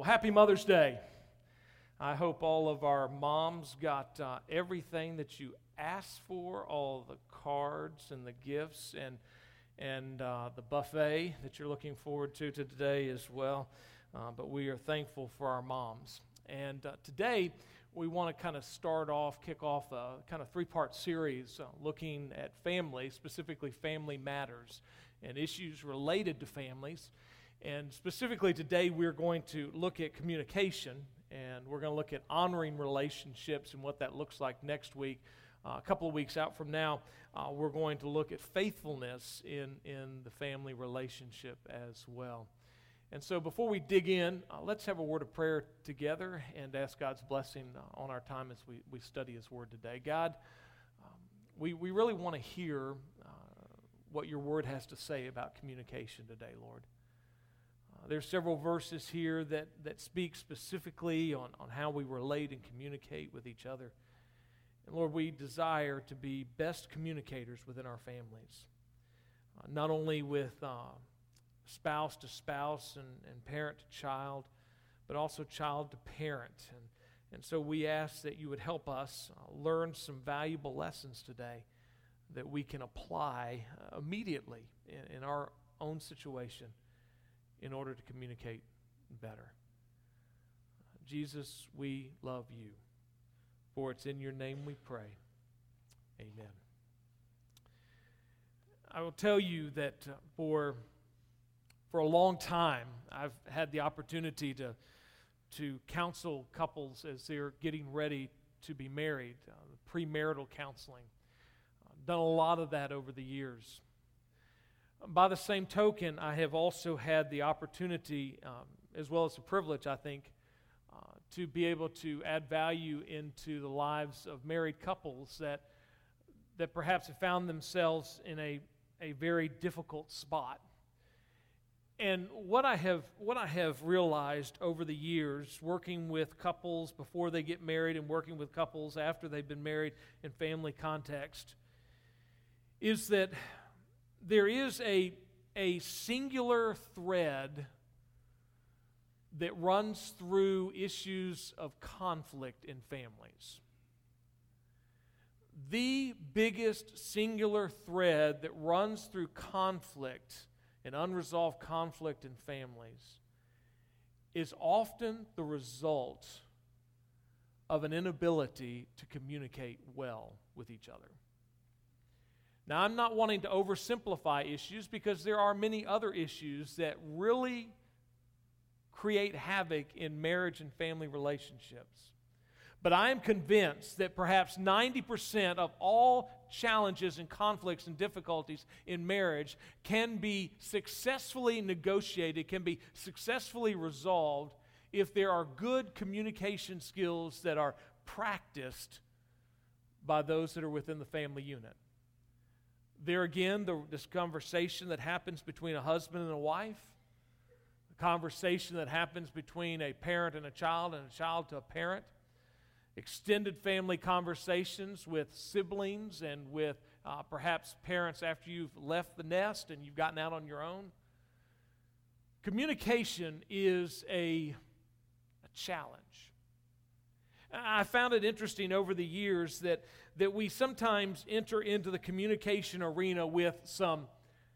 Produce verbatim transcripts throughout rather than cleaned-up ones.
Well, happy Mother's Day. I hope all of our moms got uh, everything that you asked for, all the cards and the gifts and and uh, the buffet that you're looking forward to, to today as well. Uh, but we are thankful for our moms. And uh, today we want to kind of start off, kick off a kind of three-part series uh, looking at family, specifically family matters and issues related to families. And specifically today, we're going to look at communication, and we're going to look at honoring relationships and what that looks like next week. Uh, a couple of weeks out from now, uh, we're going to look at faithfulness in, in the family relationship as well. And so before we dig in, uh, let's have a word of prayer together and ask God's blessing uh, on our time as we, we study His Word today. God, um, we, we really want to hear uh, what your Word has to say about communication today, Lord. There's several verses here that, that speak specifically on, on how we relate and communicate with each other. And Lord, we desire to be best communicators within our families, uh, not only with uh, spouse to spouse and, and parent to child, but also child to parent. And, and so we ask that you would help us uh, learn some valuable lessons today that we can apply uh, immediately in, in our own situation, in order to communicate better. Jesus, we love you. For it's in your name we pray. Amen. I will tell you that uh, for, for a long time, I've had the opportunity to, to counsel couples as they're getting ready to be married, uh, premarital counseling. I've done a lot of that over the years. By the same token, I have also had the opportunity, um, as well as the privilege, I think, uh, to be able to add value into the lives of married couples that that perhaps have found themselves in a, a very difficult spot. And what I have what I have realized over the years, working with couples before they get married and working with couples after they've been married in family context, is that there is a, a singular thread that runs through issues of conflict in families. The biggest singular thread that runs through conflict and unresolved conflict in families is often the result of an inability to communicate well with each other. Now, I'm not wanting to oversimplify issues because there are many other issues that really create havoc in marriage and family relationships. But I am convinced that perhaps ninety percent of all challenges and conflicts and difficulties in marriage can be successfully negotiated, can be successfully resolved if there are good communication skills that are practiced by those that are within the family unit. There again, the, this conversation that happens between a husband and a wife, the conversation that happens between a parent and a child and a child to a parent, extended family conversations with siblings and with uh, perhaps parents after you've left the nest and you've gotten out on your own. Communication is a, a challenge. I found it interesting over the years that, that we sometimes enter into the communication arena with some,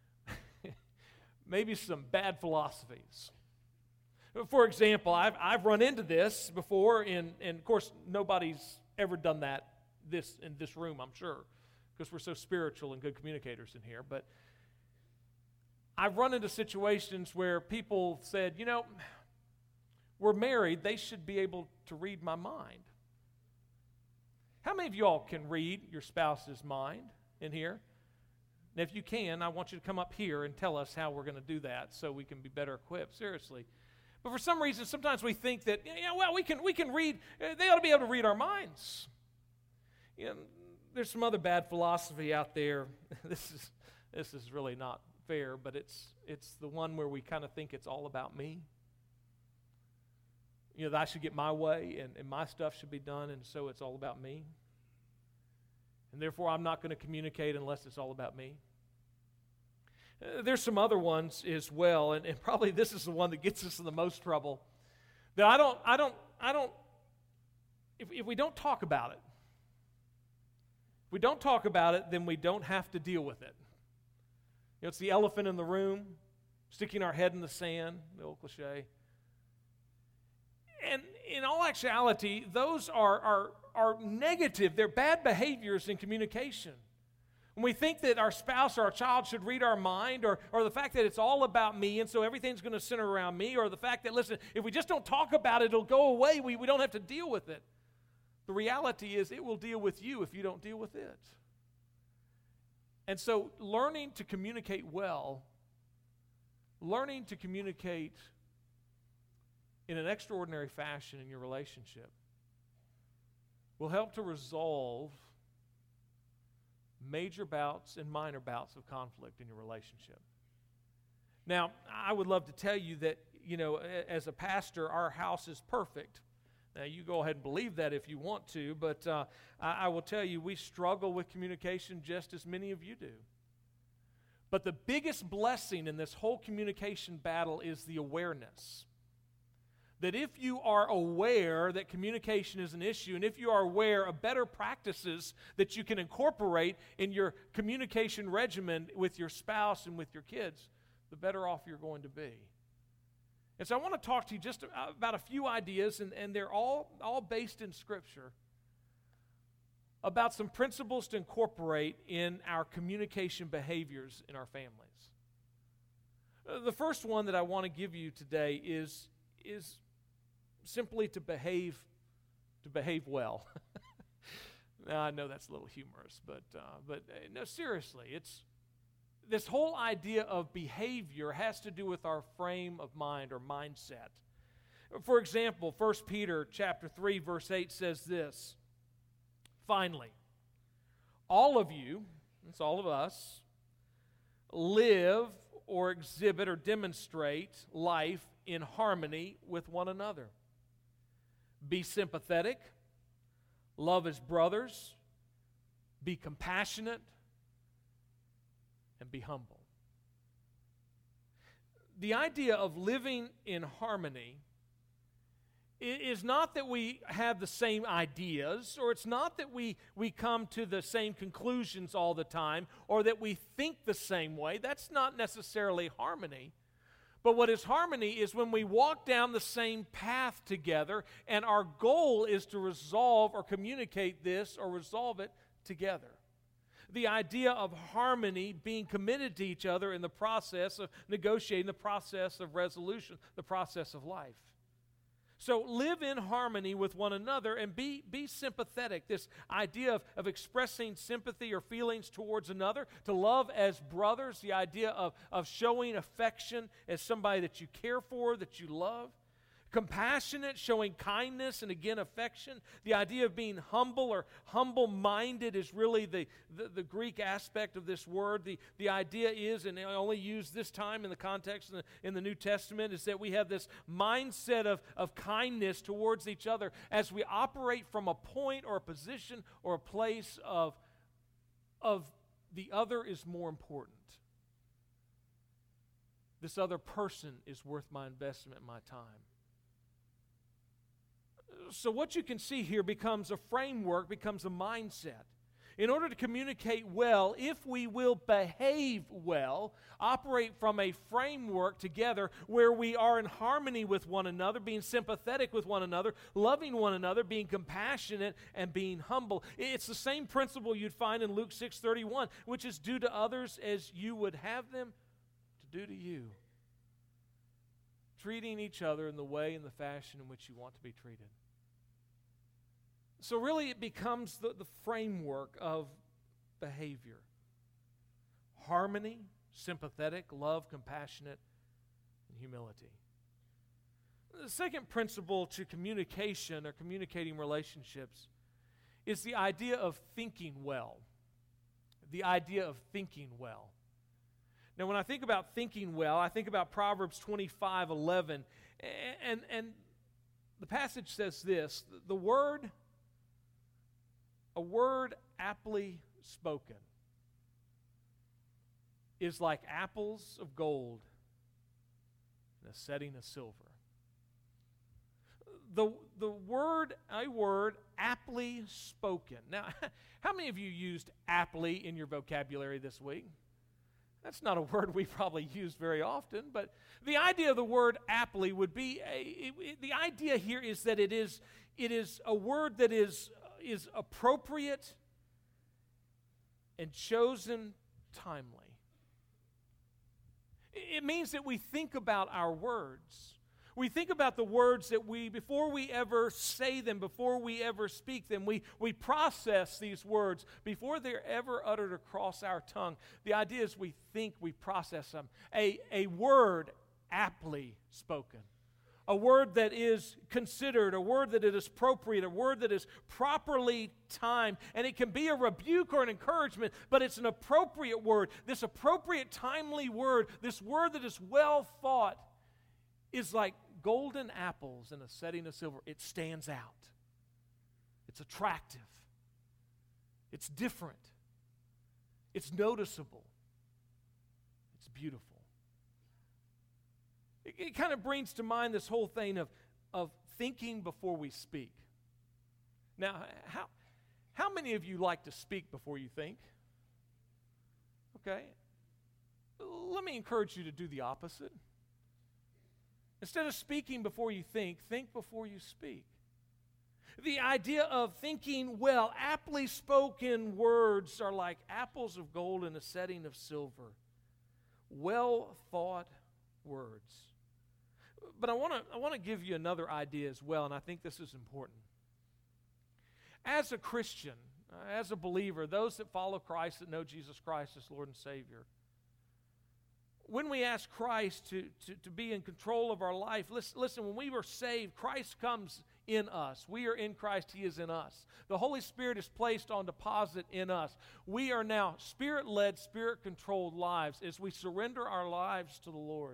maybe some bad philosophies. For example, I've, I've run into this before, and, and of course, nobody's ever done that this in this room, I'm sure, because we're so spiritual and good communicators in here. But I've run into situations where people said, you know, we're married, they should be able to read my mind. How many of y'all can read your spouse's mind in here? And if you can, I want you to come up here and tell us how we're going to do that so we can be better equipped, seriously. But for some reason, sometimes we think that, you know, well, we can we can read, they ought to be able to read our minds. You know, there's some other bad philosophy out there. This is this is really not fair, but it's it's the one where we kind of think it's all about me. You know, that I should get my way and, and my stuff should be done, and so it's all about me. And therefore, I'm not going to communicate unless it's all about me. Uh, there's some other ones as well, and, and probably this is the one that gets us in the most trouble. That I don't, I don't, I don't, if, if we don't talk about it, if we don't talk about it, then we don't have to deal with it. You know, it's the elephant in the room, sticking our head in the sand, the old cliche. And in all actuality, those are, are, are negative. They're bad behaviors in communication. When we think that our spouse or our child should read our mind, or, or the fact that it's all about me and so everything's going to center around me, or the fact that, listen, if we just don't talk about it, it'll go away. We, we don't have to deal with it. The reality is it will deal with you if you don't deal with it. And so learning to communicate well, learning to communicate in an extraordinary fashion in your relationship will help to resolve major bouts and minor bouts of conflict in your relationship. Now, I would love to tell you that, you know, as a pastor, our house is perfect. Now, you go ahead and believe that if you want to, but uh, I, I will tell you, we struggle with communication just as many of you do. But the biggest blessing in this whole communication battle is the awareness. That if you are aware that communication is an issue, and if you are aware of better practices that you can incorporate in your communication regimen with your spouse and with your kids, the better off you're going to be. And so I want to talk to you just about a few ideas, and, and they're all, all based in Scripture, about some principles to incorporate in our communication behaviors in our families. Uh, the first one that I want to give you today is, is simply to behave, to behave well. Now, I know that's a little humorous, but uh, but uh, no, seriously, it's this whole idea of behavior has to do with our frame of mind or mindset. For example, First Peter chapter three, verse eight says this, "Finally, all of you," that's all of us, "live or exhibit or demonstrate life in harmony with one another. Be sympathetic, love as brothers, be compassionate, and be humble." The idea of living in harmony is not that we have the same ideas, or it's not that we, we come to the same conclusions all the time, or that we think the same way. That's not necessarily harmony. But what is harmony is when we walk down the same path together, and our goal is to resolve or communicate this or resolve it together. The idea of harmony, being committed to each other in the process of negotiating, the process of resolution, the process of life. So live in harmony with one another and be, be sympathetic. This idea of, of expressing sympathy or feelings towards another, to love as brothers, the idea of, of showing affection as somebody that you care for, that you love. Compassionate, showing kindness and again affection. The idea of being humble or humble-minded is really the, the, the Greek aspect of this word. The, the idea is, and I only use this time in the context in the, in the New Testament, is that we have this mindset of, of kindness towards each other as we operate from a point or a position or a place of, of the other is more important. This other person is worth my investment and my time. So what you can see here becomes a framework, becomes a mindset. In order to communicate well, if we will behave well, operate from a framework together where we are in harmony with one another, being sympathetic with one another, loving one another, being compassionate, and being humble. It's the same principle you'd find in Luke six thirty-one, which is do to others as you would have them to do to you. Treating each other in the way and the fashion in which you want to be treated. So really it becomes the, the framework of behavior. Harmony, sympathetic, love, compassionate, and humility. The second principle to communication or communicating relationships is the idea of thinking well. The idea of thinking well. Now when I think about thinking well, I think about Proverbs twenty-five eleven, and, and the passage says this, the word... A word aptly spoken is like apples of gold in a setting of silver. the, the word, a word, aptly spoken. Now, how many of you used aptly in your vocabulary this week? That's not a word we probably use very often, but the idea of the word aptly would be, a, it, it, the idea here is that it is, it is a word that is, is appropriate and chosen timely. It means that we think about our words. We think about the words that we, before we ever say them, before we ever speak them, we, we process these words before they're ever uttered across our tongue. The idea is we think, we process them. A, a word aptly spoken. A word that is considered, a word that is appropriate, a word that is properly timed. And it can be a rebuke or an encouragement, but it's an appropriate word. This appropriate, timely word, this word that is well thought, is like golden apples in a setting of silver. It stands out. It's attractive. It's different. It's noticeable. It's beautiful. It, it kind of brings to mind this whole thing of, of thinking before we speak. Now, how, how many of you like to speak before you think? Okay. Let me encourage you to do the opposite. Instead of speaking before you think, think before you speak. The idea of thinking well, aptly spoken words are like apples of gold in a setting of silver. Well thought words. But I want to I want to give you another idea as well, and I think this is important. As a Christian, uh, as a believer, those that follow Christ, that know Jesus Christ as Lord and Savior, when we ask Christ to, to, to be in control of our life, listen, listen, when we were saved, Christ comes in us. We are in Christ, He is in us. The Holy Spirit is placed on deposit in us. We are now Spirit-led, Spirit-controlled lives as we surrender our lives to the Lord.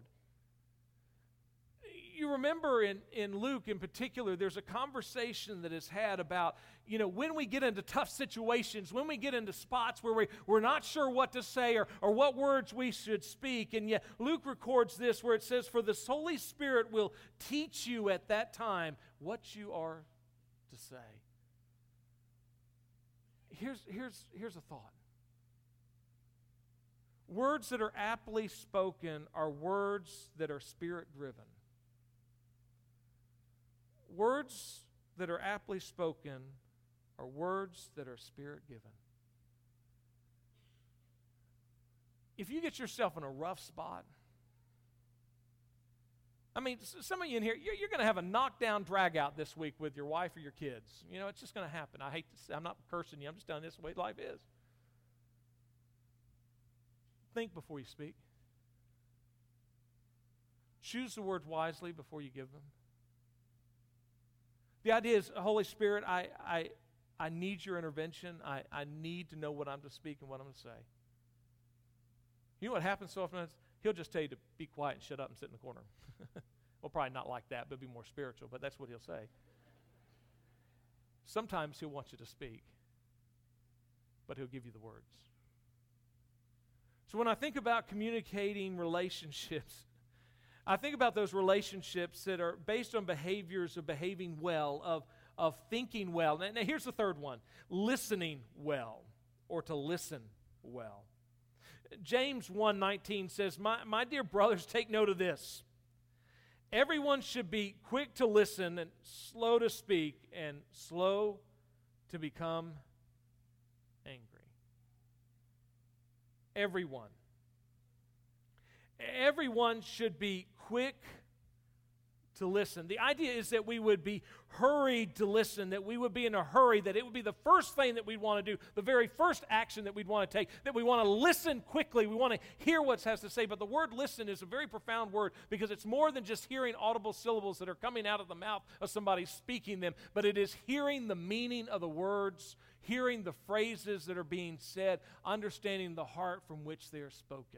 You remember in, in Luke in particular, there's a conversation that is had about, you know, when we get into tough situations, when we get into spots where we, we're not sure what to say or, or what words we should speak. And yet Luke records this where it says, for the Holy Spirit will teach you at that time what you are to say. Here's, here's, here's a thought. Words that are aptly spoken are words that are Spirit-driven. Words that are aptly spoken are words that are Spirit-given. If you get yourself in a rough spot, I mean, some of you in here, you're, you're going to have a knockdown drag-out this week with your wife or your kids. You know, it's just going to happen. I hate to say, I'm not cursing you. I'm just telling you this is the way life is. Think before you speak. Choose the words wisely before you give them. The idea is, Holy Spirit, I, I, I need your intervention. I, I need to know what I'm to speak and what I'm to say. You know what happens so often? He'll just tell you to be quiet and shut up and sit in the corner. Well, probably not like that, but be more spiritual, but that's what he'll say. Sometimes he'll want you to speak, but he'll give you the words. So when I think about communicating relationships, I think about those relationships that are based on behaviors of behaving well, of, of thinking well. Now, now here's the third one, listening well, or to listen well. James one nineteen says, my, my dear brothers, take note of this. Everyone should be quick to listen and slow to speak and slow to become angry. Everyone. Everyone should be quick to listen. The idea is that we would be hurried to listen, that we would be in a hurry, that it would be the first thing that we'd want to do, the very first action that we'd want to take, that we want to listen quickly, we want to hear what it has to say. But the word listen is a very profound word because it's more than just hearing audible syllables that are coming out of the mouth of somebody speaking them, but it is hearing the meaning of the words, hearing the phrases that are being said, understanding the heart from which they are spoken.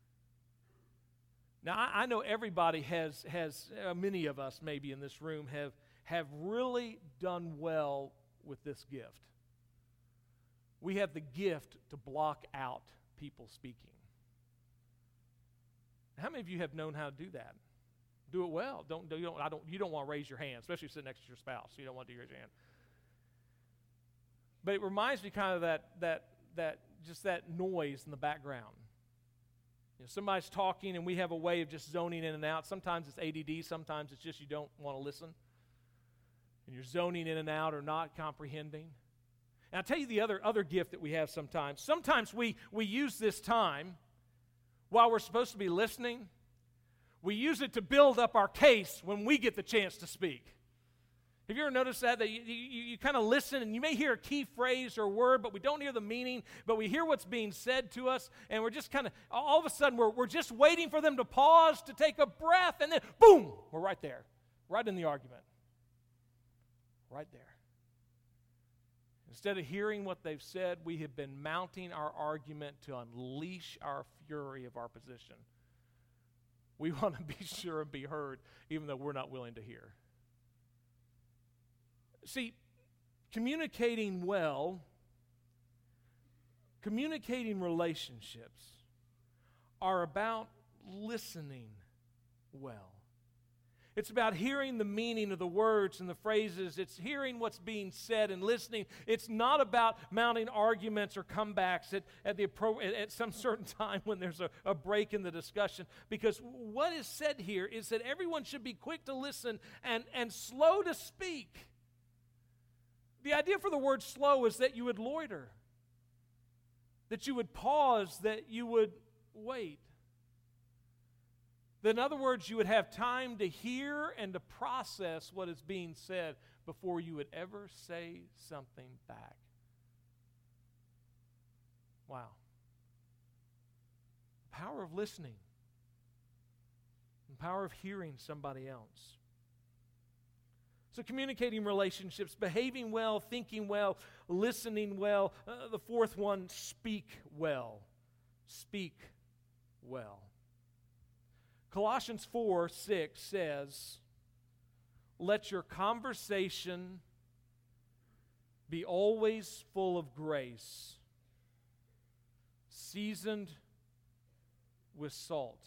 Now, I, I know everybody has, has uh, many of us maybe in this room have, have really done well with this gift. We have the gift to block out people speaking. How many of you have known how to do that? Do it well. Don't, you don't, I don't, you don't want to raise your hand, especially sitting next to your spouse. You don't want to raise your hand. But it reminds me kind of that, that, that just that noise in the background. You know, somebody's talking and we have a way of just zoning in and out. Sometimes it's A D D. Sometimes it's just you don't want to listen. And you're zoning in and out or not comprehending. And I'll tell you the other, other gift that we have sometimes. Sometimes we, we use this time while we're supposed to be listening. We use it to build up our case when we get the chance to speak. Have you ever noticed that? That you, you, you kind of listen and you may hear a key phrase or word, but we don't hear the meaning, but we hear what's being said to us, and we're just kind of, all of a sudden, we're, we're just waiting for them to pause, to take a breath, and then, boom, we're right there, right in the argument. Right there. Instead of hearing what they've said, we have been mounting our argument to unleash our fury of our position. We want to be sure and be heard, even though we're not willing to hear. See, communicating well, communicating relationships are about listening well. It's about hearing the meaning of the words and the phrases. It's hearing what's being said and listening. It's not about mounting arguments or comebacks at, at, the appro- at some certain time when there's a, a break in the discussion. Because what is said here is that everyone should be quick to listen and, and slow to speak. The idea for the word slow is that you would loiter, that you would pause, that you would wait. In other words, you would have time to hear and to process what is being said before you would ever say something back. Wow. The power of listening. The power of hearing somebody else. So communicating relationships, behaving well, thinking well, listening well. Uh, the fourth one, speak well. Speak well. Colossians four six says, let your conversation be always full of grace, seasoned with salt.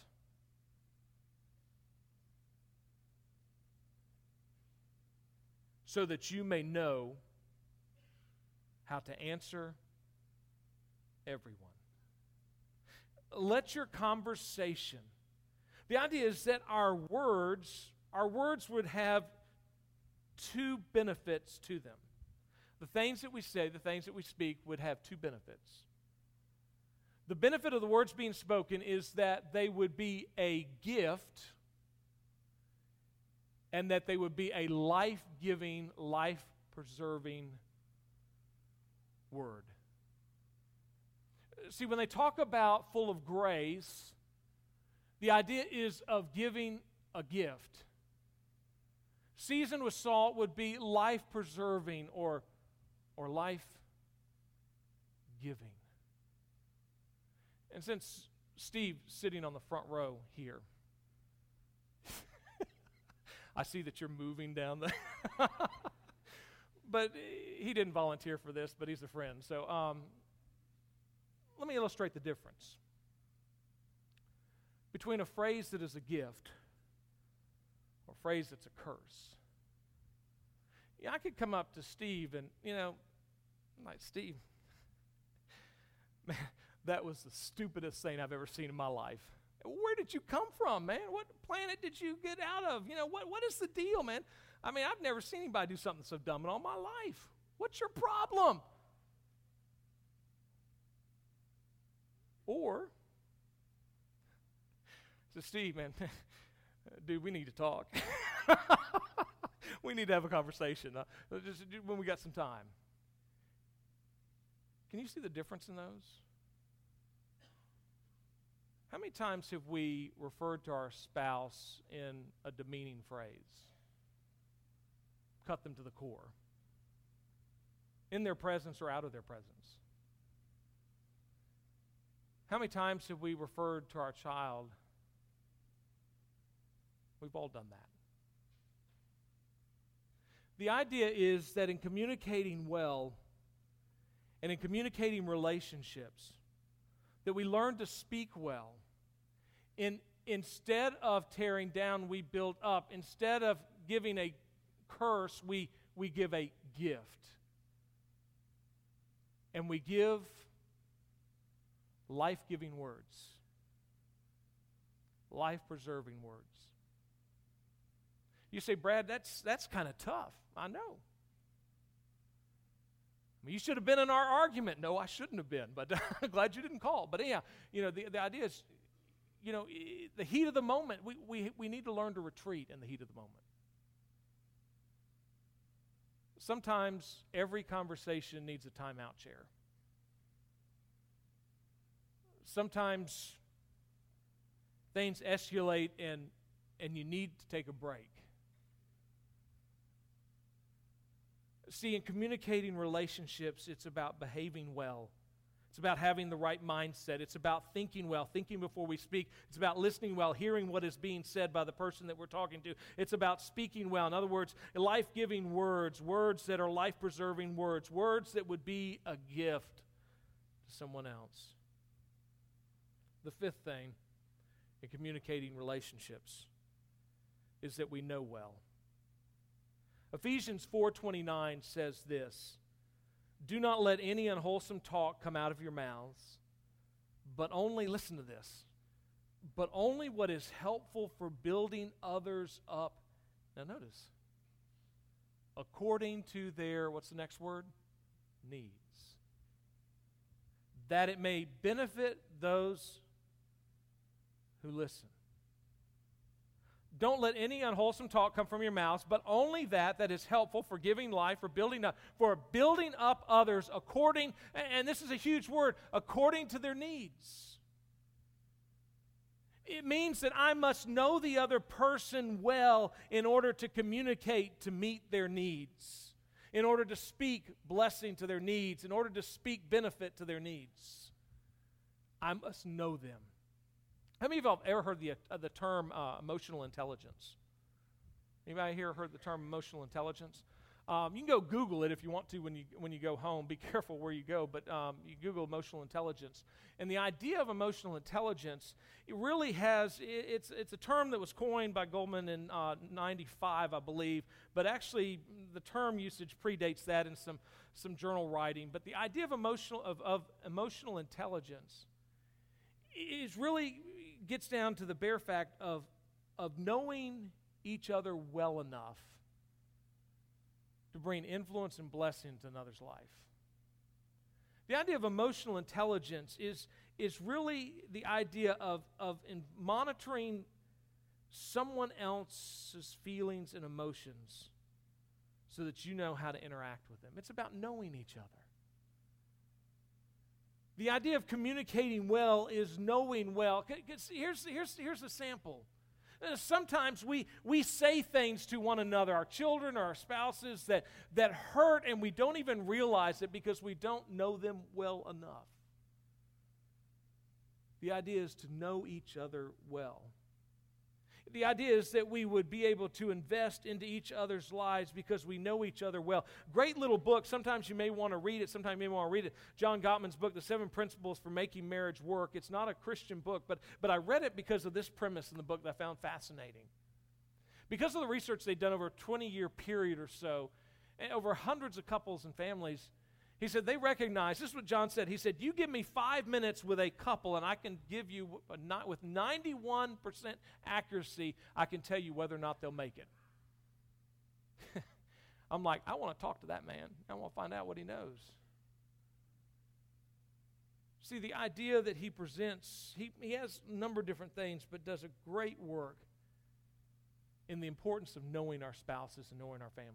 So that you may know how to answer everyone. Let your conversation, the idea is that our words, our words would have two benefits to them. The things that we say, the things that we speak would have two benefits. The benefit of the words being spoken is that they would be a gift and that they would be a life-giving, life-preserving word. See, when they talk about full of grace, the idea is of giving a gift. Seasoned with salt would be life-preserving or, or life-giving. And since Steve's sitting on the front row here, I see that you're moving down the... But he didn't volunteer for this, but he's a friend. So um, let me illustrate the difference between a phrase that is a gift or a phrase that's a curse. Yeah, I could come up to Steve and, you know, I'm like, Steve, man, that was the stupidest thing I've ever seen in my life. Where did you come from, man? What planet did you get out of? You know, what, what is the deal, man? I mean, I've never seen anybody do something so dumb in all my life. What's your problem? Or, so Steve, man, dude, we need to talk. We need to have a conversation uh, just when we got some time. Can you see the difference in those? How many times have we referred to our spouse in a demeaning phrase? Cut them to the core. In their presence or out of their presence? How many times have we referred to our child? We've all done that. The idea is that in communicating well and in communicating relationships, that we learn to speak well. In instead of tearing down, we build up. Instead of giving a curse, we, we give a gift. And we give life-giving words, life-preserving words. You say, Brad, that's, that's kind of tough. I know. I mean, you should have been in our argument. No, I shouldn't have been, but I'm glad you didn't call. But anyhow, you know, the, the idea is, you know, the heat of the moment, we, we, we need to learn to retreat in the heat of the moment. Sometimes every conversation needs a timeout chair. Sometimes things escalate and, and you need to take a break. See, in communicating relationships, it's about behaving well. It's about having the right mindset. It's about thinking well, thinking before we speak. It's about listening well, hearing what is being said by the person that we're talking to. It's about speaking well. In other words, life-giving words, words that are life-preserving words, words that would be a gift to someone else. The fifth thing in communicating relationships is that we know well. Ephesians four twenty-nine says this, "Do not let any unwholesome talk come out of your mouths, but only," listen to this, "but only what is helpful for building others up." Now notice, according to their, what's the next word? Needs. That it may benefit those who listen. Don't let any unwholesome talk come from your mouths, but only that that is helpful for giving life, for building up, for building up others according, and this is a huge word, according to their needs. It means that I must know the other person well in order to communicate to meet their needs, in order to speak blessing to their needs, in order to speak benefit to their needs. I must know them. How many of you have ever heard the, uh, the term uh, emotional intelligence? Anybody here heard the term emotional intelligence? Um, you can go Google it if you want to when you when you go home. Be careful where you go, but um, you Google emotional intelligence. And the idea of emotional intelligence, it really has, it, it's, it's a term that was coined by Goldman in uh, ninety-five, I believe, but actually the term usage predates that in some, some journal writing. But the idea of emotional, of, of emotional intelligence is really gets down to the bare fact of, of knowing each other well enough to bring influence and blessing to another's life. The idea of emotional intelligence is, is really the idea of, of in monitoring someone else's feelings and emotions so that you know how to interact with them. It's about knowing each other. The idea of communicating well is knowing well. Here's, here's, here's a sample. Sometimes we, we say things to one another, our children or our spouses, that, that hurt, and we don't even realize it because we don't know them well enough. The idea is to know each other well. The idea is that we would be able to invest into each other's lives because we know each other well. Great little book. Sometimes you may want to read it. Sometimes you may want to read it. John Gottman's book, The Seven Principles for Making Marriage Work. It's not a Christian book, but, but I read it because of this premise in the book that I found fascinating. Because of the research they've done over a twenty-year period or so, and over hundreds of couples and families, he said they recognize, this is what John said, he said, you give me five minutes with a couple and I can give you, not with ninety-one percent accuracy, I can tell you whether or not they'll make it. I'm like, I want to talk to that man. I want to find out what he knows. See, the idea that he presents, he, he has a number of different things, but does a great work in the importance of knowing our spouses and knowing our families.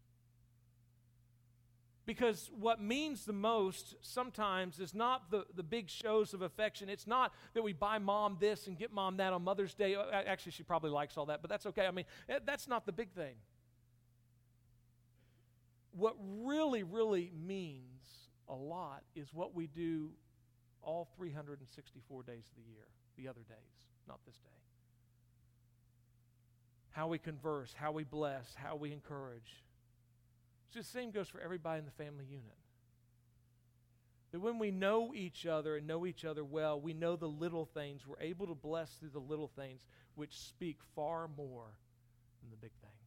Because what means the most sometimes is not the, the big shows of affection. It's not that we buy mom this and get mom that on Mother's Day. Actually, she probably likes all that, but that's okay. I mean, that's not the big thing. What really, really means a lot is what we do all three hundred sixty-four days of the year, the other days, not this day. How we converse, how we bless, how we encourage. So the same goes for everybody in the family unit. That when we know each other and know each other well, we know the little things. We're able to bless through the little things, which speak far more than the big things.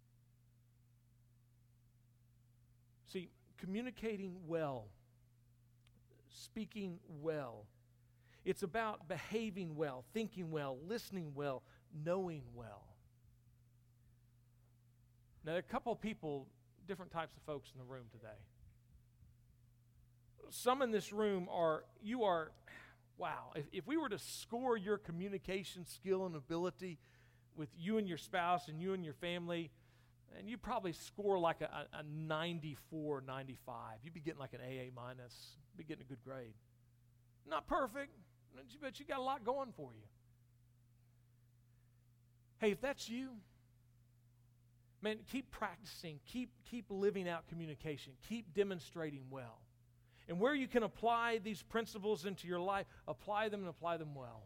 See, communicating well, speaking well, it's about behaving well, thinking well, listening well, knowing well. Now, there are a couple of people, different types of folks in the room today. Some in this room are, you are, wow, if, if we were to score your communication skill and ability with you and your spouse and you and your family, and you probably score like a, a ninety-four, ninety-five. You'd be getting like an A A minus, be getting a good grade. Not perfect, but you got a lot going for you. Hey, if that's you, man, keep practicing, keep, keep living out communication, keep demonstrating well. And where you can apply these principles into your life, apply them and apply them well.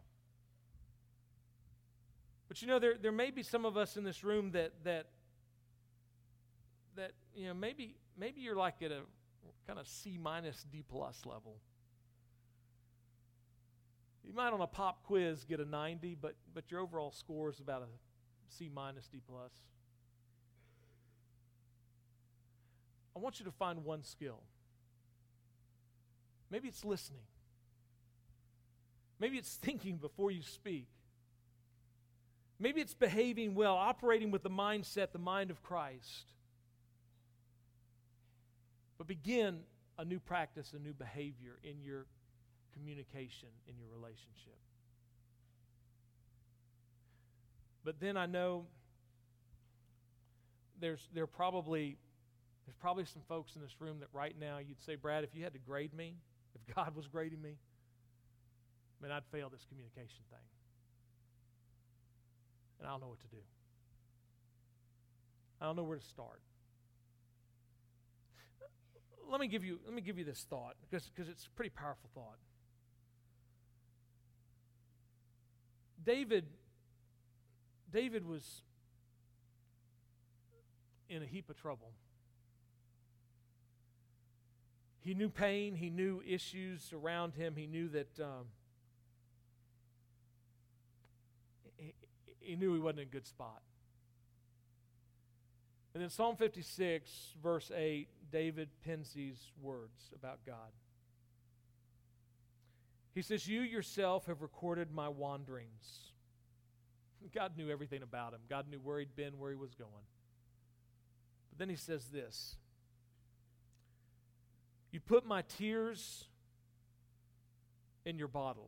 But you know, there, there may be some of us in this room that that that, you know, maybe maybe you're like at a kind of C minus D plus level. You might on a pop quiz get a ninety, but but your overall score is about a C minus D plus. I want you to find one skill. Maybe it's listening. Maybe it's thinking before you speak. Maybe it's behaving well, operating with the mindset, the mind of Christ. But begin a new practice, a new behavior in your communication, in your relationship. But then I know there's there probably there's probably some folks in this room that right now you'd say, Brad, if you had to grade me, if God was grading me, man, I'd fail this communication thing. And I don't know what to do. I don't know where to start. Let me give you, let me give you this thought, because, because it's a pretty powerful thought. David, David was in a heap of trouble. He knew pain. He knew issues around him. He knew that um, he, he knew he wasn't in a good spot. And in Psalm fifty-six, verse eight, David pens these words about God. He says, you yourself have recorded my wanderings. God knew everything about him. God knew where he'd been, where he was going. But then he says this, you put my tears in your bottle.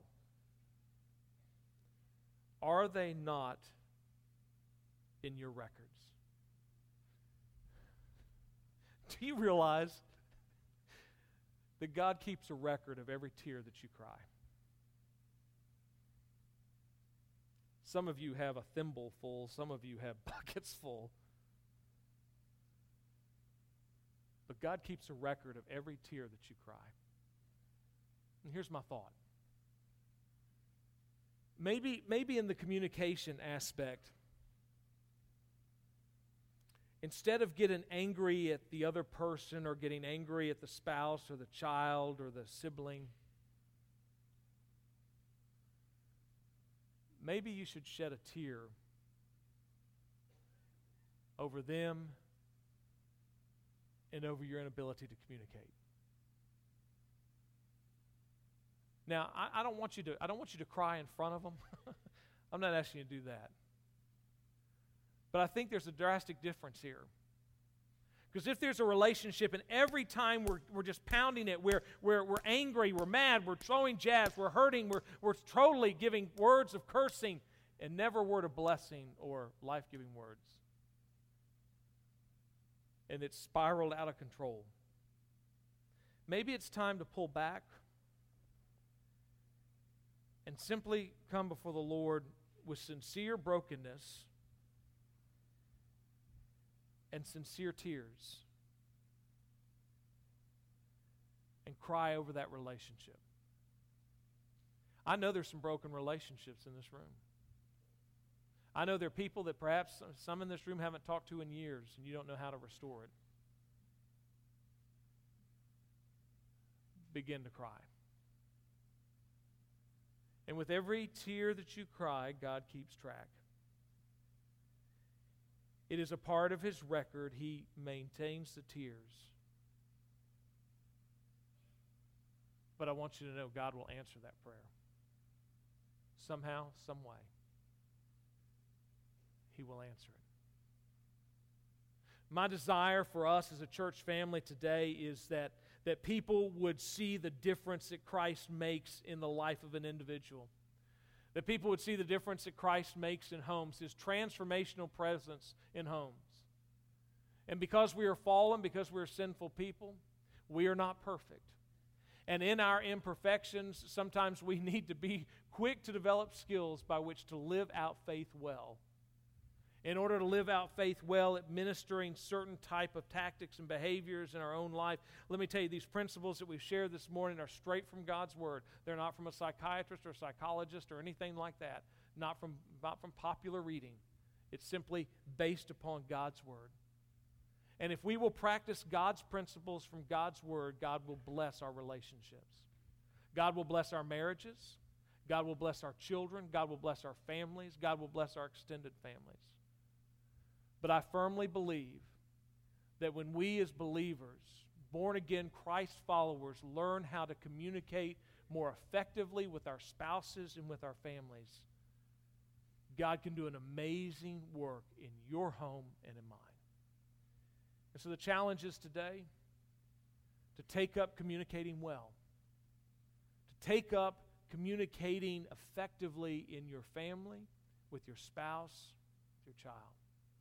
Are they not in your records? Do you realize that God keeps a record of every tear that you cry? Some of you have a thimble full. Some of you have buckets full. But God keeps a record of every tear that you cry. And here's my thought. Maybe, maybe in the communication aspect, instead of getting angry at the other person or getting angry at the spouse or the child or the sibling, maybe you should shed a tear over them and over your inability to communicate. Now, I, I don't want you to I don't want you to cry in front of them. I'm not asking you to do that. But I think there's a drastic difference here. Because if there's a relationship and every time we're, we're just pounding it, we're, we're, we're angry, we're mad, we're throwing jabs, we're hurting, we're, we're totally giving words of cursing and never a word of blessing or life-giving words. And it's spiraled out of control. Maybe it's time to pull back and simply come before the Lord with sincere brokenness and sincere tears and cry over that relationship. I know there's some broken relationships in this room. I know there are people that perhaps some in this room haven't talked to in years and you don't know how to restore it. begin to cry. And with every tear that you cry, God keeps track. It is a part of His record. He maintains the tears. But I want you to know God will answer that prayer. Somehow, some way, He will answer it. My desire for us as a church family today is that, that people would see the difference that Christ makes in the life of an individual. That people would see the difference that Christ makes in homes, His transformational presence in homes. And because we are fallen, because we are sinful people, we are not perfect. And in our imperfections, sometimes we need to be quick to develop skills by which to live out faith well. In order to live out faith well, administering certain type of tactics and behaviors in our own life, let me tell you, these principles that we've shared this morning are straight from God's Word. They're not from a psychiatrist or a psychologist or anything like that. Not from, not from popular reading. It's simply based upon God's Word. And if we will practice God's principles from God's Word, God will bless our relationships. God will bless our marriages. God will bless our children. God will bless our families. God will bless our extended families. But I firmly believe that when we as believers, born-again Christ followers, learn how to communicate more effectively with our spouses and with our families, God can do an amazing work in your home and in mine. And so the challenge is today to take up communicating well, to take up communicating effectively in your family, with your spouse, with your child.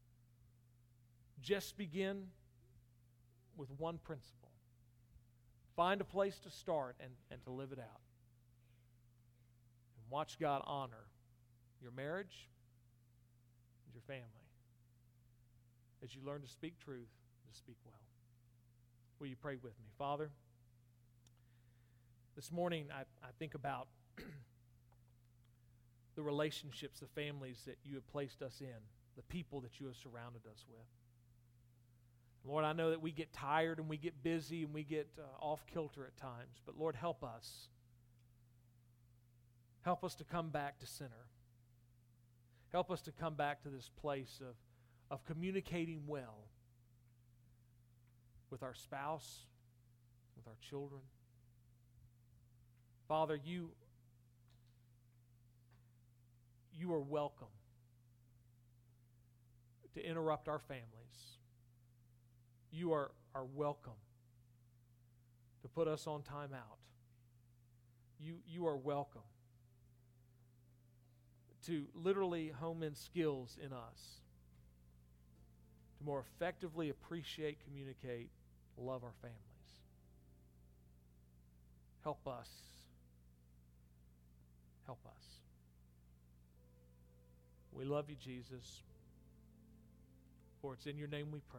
Just begin with one principle. Find a place to start and, and to live it out. And watch God honor your marriage and your family as you learn to speak truth and to speak well. Will you pray with me? Father, this morning I, I think about the relationships, the families that you have placed us in, the people that you have surrounded us with. Lord, I know that we get tired and we get busy and we get uh, off kilter at times, but Lord, help us. Help us to come back to center. Help us to come back to this place of, of communicating well with our spouse, with our children. Father, you, you are welcome to interrupt our families. You are, are welcome to put us on timeout. You, you are welcome to literally home in skills in us to more effectively appreciate, communicate, love our families. Help us. Help us. We love you, Jesus. For it's in your name we pray.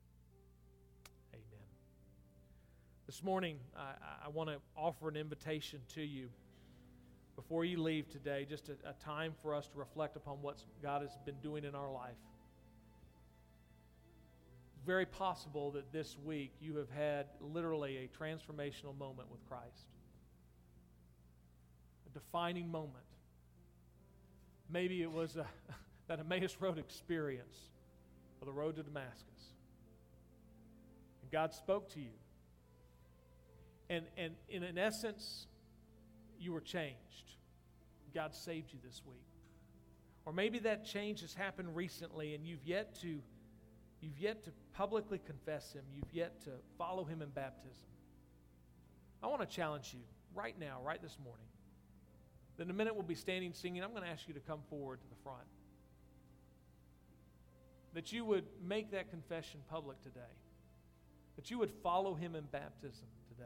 Amen. This morning, I, I want to offer an invitation to you before you leave today, just a, a time for us to reflect upon what God has been doing in our life. It's very possible that this week you have had literally a transformational moment with Christ. A defining moment. Maybe it was a, that Emmaus Road experience or the road to Damascus. And God spoke to you. And, and, and in essence, you were changed. God saved you this week. Or maybe that change has happened recently and you've yet to, you've yet to publicly confess Him. You've yet to follow Him in baptism. I want to challenge you right now, right this morning. That in a minute we'll be standing singing. I'm going to ask you to come forward to the front. That you would make that confession public today. That you would follow Him in baptism today.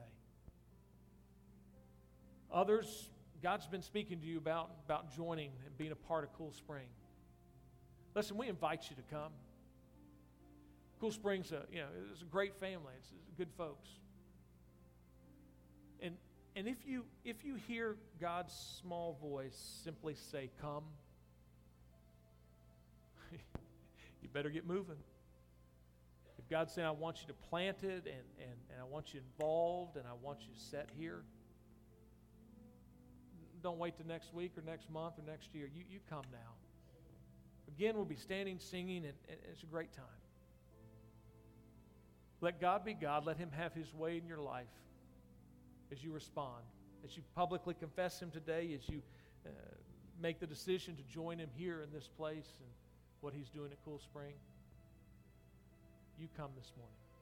Others, God's been speaking to you about, about joining and being a part of Cool Spring. Listen, we invite you to come. Cool Spring's a, you know, it's a great family. It's, it's good folks. And and if you if you hear God's small voice simply say, "Come," you better get moving. If God's saying, I want you to plant it, and, and, and I want you involved, and I want you set here, don't wait till next week or next month or next year. You, you come now. Again, we'll be standing, singing, and, and it's a great time. Let God be God. Let Him have His way in your life as you respond, as you publicly confess Him today, as you uh, make the decision to join Him here in this place and what He's doing at Cool Spring. You come this morning.